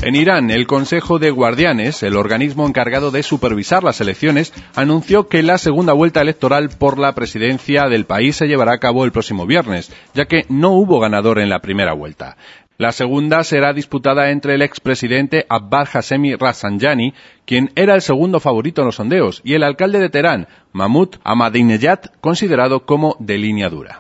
En Irán, el Consejo de Guardianes, el organismo encargado de supervisar las elecciones, anunció que la segunda vuelta electoral por la presidencia del país se llevará a cabo el próximo viernes, ya que no hubo ganador en la primera vuelta. La segunda será disputada entre el expresidente Abbas Hashemi Rafsanjani, quien era el segundo favorito en los sondeos, y el alcalde de Teherán, Mahmoud Ahmadinejad, considerado como de línea dura.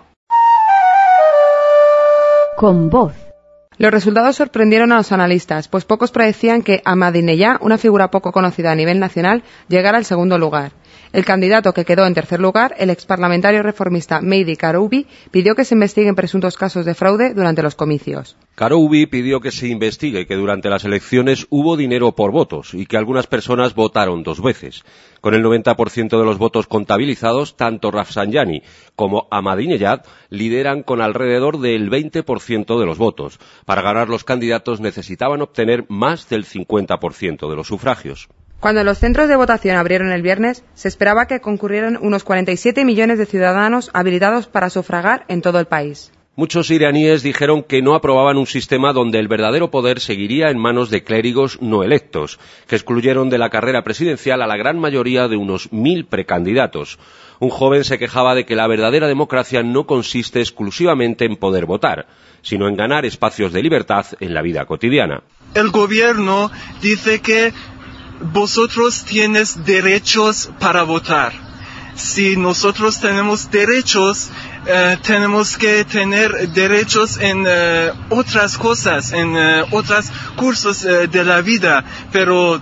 Con voz. Los resultados sorprendieron a los analistas, pues pocos predecían que Ahmadinejad, una figura poco conocida a nivel nacional, llegara al segundo lugar. El candidato que quedó en tercer lugar, el exparlamentario reformista Mehdi Karoubi, pidió que se investiguen presuntos casos de fraude durante los comicios. Karoubi pidió que se investigue que durante las elecciones hubo dinero por votos y que algunas personas votaron 2 veces. Con el 90% de los votos contabilizados, tanto Rafsanjani como Ahmadinejad lideran con alrededor del 20% de los votos. Para ganar, los candidatos necesitaban obtener más del 50% de los sufragios. Cuando los centros de votación abrieron el viernes, se esperaba que concurrieran unos 47 millones de ciudadanos habilitados para sufragar en todo el país. Muchos iraníes dijeron que no aprobaban un sistema donde el verdadero poder seguiría en manos de clérigos no electos, que excluyeron de la carrera presidencial a la gran mayoría de unos 1000 precandidatos. Un joven se quejaba de que la verdadera democracia no consiste exclusivamente en poder votar, sino en ganar espacios de libertad en la vida cotidiana. El gobierno dice que vosotros tienes derechos para votar. Si nosotros tenemos derechos, tenemos que tener derechos en otras cosas, en otros cursos de la vida, pero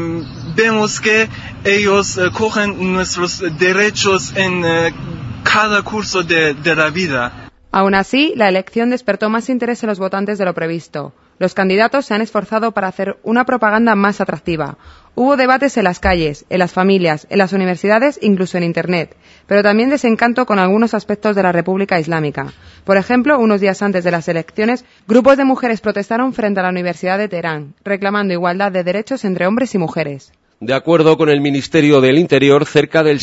vemos que ellos cogen nuestros derechos en cada curso de la vida. Aún así, la elección despertó más interés en los votantes de lo previsto. Los candidatos se han esforzado para hacer una propaganda más atractiva. Hubo debates en las calles, en las familias, en las universidades, incluso en Internet, pero también desencanto con algunos aspectos de la República Islámica. Por ejemplo, unos días antes de las elecciones, grupos de mujeres protestaron frente a la Universidad de Teherán, reclamando igualdad de derechos entre hombres y mujeres. De acuerdo con el Ministerio del Interior, cerca del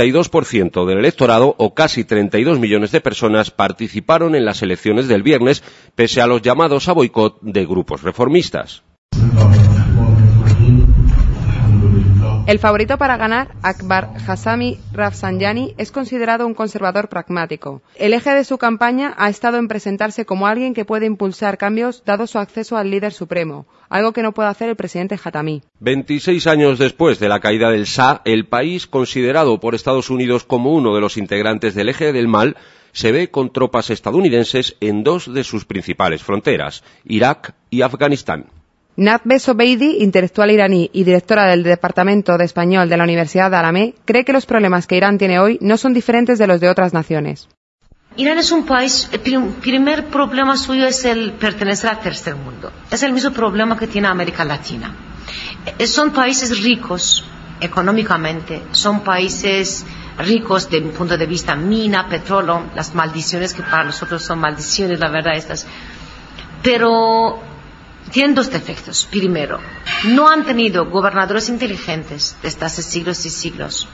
62% del electorado, o casi 32 millones de personas, participaron en las elecciones del viernes, pese a los llamados a boicot de grupos reformistas. El favorito para ganar, Abbas Hashemi Rafsanjani, es considerado un conservador pragmático. El eje de su campaña ha estado en presentarse como alguien que puede impulsar cambios dado su acceso al líder supremo, algo que no puede hacer el presidente Khatami. 26 años después de la caída del Shah, el país, considerado por Estados Unidos como uno de los integrantes del eje del mal, se ve con tropas estadounidenses en 2 de sus principales fronteras, Irak y Afganistán. Nafbeh Zobeidi, intelectual iraní y directora del Departamento de Español de la Universidad de Alamé, cree que los problemas que Irán tiene hoy no son diferentes de los de otras naciones. Irán es un país, el primer problema suyo es el pertenecer al tercer mundo. Es el mismo problema que tiene América Latina. Son países ricos económicamente, son países ricos desde un punto de vista mina, petróleo, las maldiciones que para nosotros son maldiciones, la verdad estas. Pero tienen 2 defectos. Primero, no han tenido gobernadores inteligentes desde hace siglos y siglos.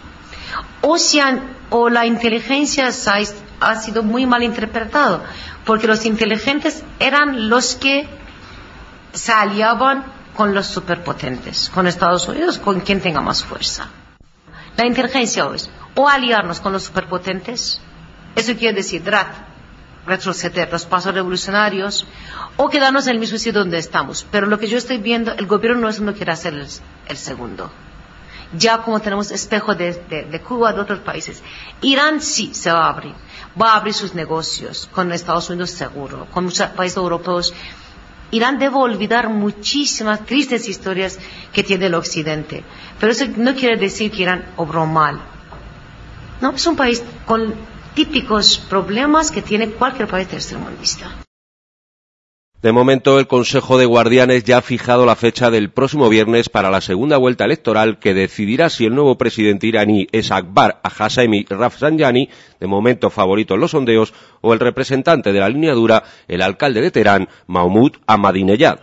O la inteligencia ha sido muy mal interpretada, porque los inteligentes eran los que se aliaban con los superpotentes, con Estados Unidos, con quien tenga más fuerza. La inteligencia es o aliarnos con los superpotentes, eso quiere decir retroceder los pasos revolucionarios, o quedarnos en el mismo sitio donde estamos. Pero lo que yo estoy viendo, el gobierno no quiere hacer el segundo. Ya como tenemos espejo de Cuba, de otros países, Irán sí se va a abrir sus negocios con Estados Unidos seguro, con muchos países europeos. Irán debe olvidar muchísimas tristes historias que tiene el Occidente, pero eso no quiere decir que Irán obró mal. No, es un país con típicos problemas que tiene cualquier país tercermundista. De momento, el Consejo de Guardianes ya ha fijado la fecha del próximo viernes para la segunda vuelta electoral que decidirá si el nuevo presidente iraní es Abbas Hashemi Rafsanjani, de momento favorito en los sondeos, o el representante de la línea dura, el alcalde de Teherán, Mahmoud Ahmadinejad.